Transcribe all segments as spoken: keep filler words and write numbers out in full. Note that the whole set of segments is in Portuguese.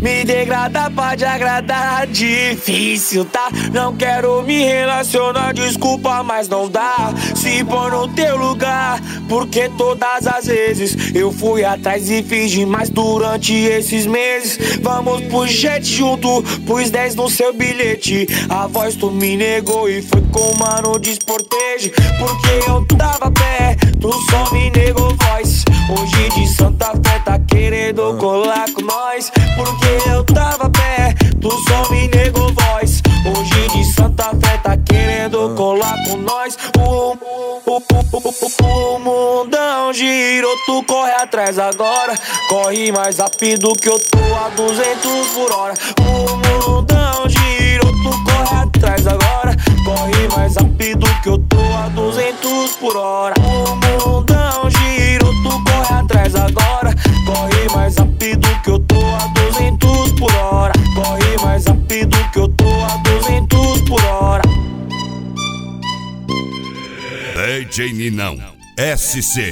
Me degrada pra te agradar, difícil, tá? Não quero me relacionar, desculpa, mas não dá. Se pôr no teu lugar, porque todas as vezes eu fui atrás e fiz demais durante esses meses. Vamos pro jet junto, pus dez no seu bilhete. A voz tu me negou e foi com o mano desportejo. Porque eu tava pé, tu só me negou voz. Hoje de Santa Fé tá querendo colar com nós. Porque eu tava pé, tu só me negou voz. Hoje de Santa Fé tá querendo colar com nós. O, o, o, o, o mundão girou, tu corre atrás agora. Corre mais rápido que eu tô a duzentos por hora. O mundão girou, tu corre atrás agora. Corre mais rápido que eu tô a duzentos por hora. O mundão girou, tu corre atrás agora. Corre mais rápido que eu tô a duzentos por hora. Corre mais rápido que eu tô a duzentos por hora. D J Ninão S C.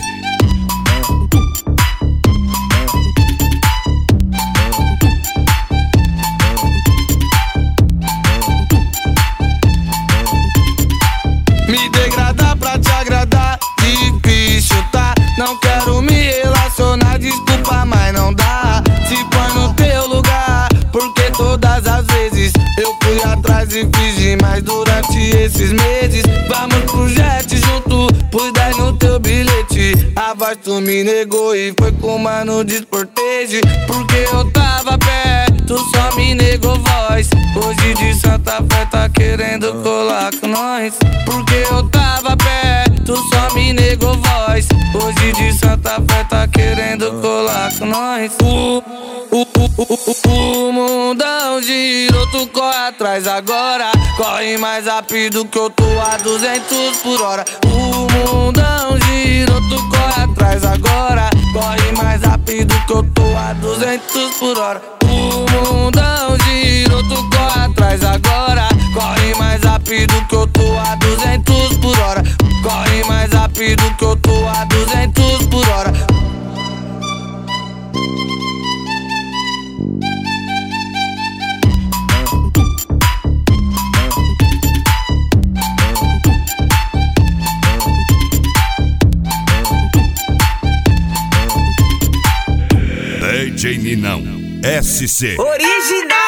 Me degrada pra te agradar, difícil, tá? Não quero me relacionar, desculpa, mas não dá. Se põe no teu lugar, porque todas as vezes eu fui atrás e fiz demais durante esses meses. Vamos pro jet junto, pus dez no teu bilhete. A voz tu me negou e foi com o mano desportejo. Porque eu tava pé, tu só me negou voz. Hoje de Santa Fé tá querendo colar com nós. Porque eu tava pé, tu só me negou voz. Hoje de Santa Fé tá querendo colar com nós. O, o, o, o, o mundão girou, tu corre atrás agora. Corre mais rápido que eu tô a duzentos por hora. O mundão girou, tu corre atrás agora. Corre mais rápido que eu tô a duzentos por hora. O mundão girou, tu corre atrás agora. Corre mais rápido que eu tô a duzentos por hora. Corre mais rápido que eu tô a duzentos por hora. D J Ninão S C. Original.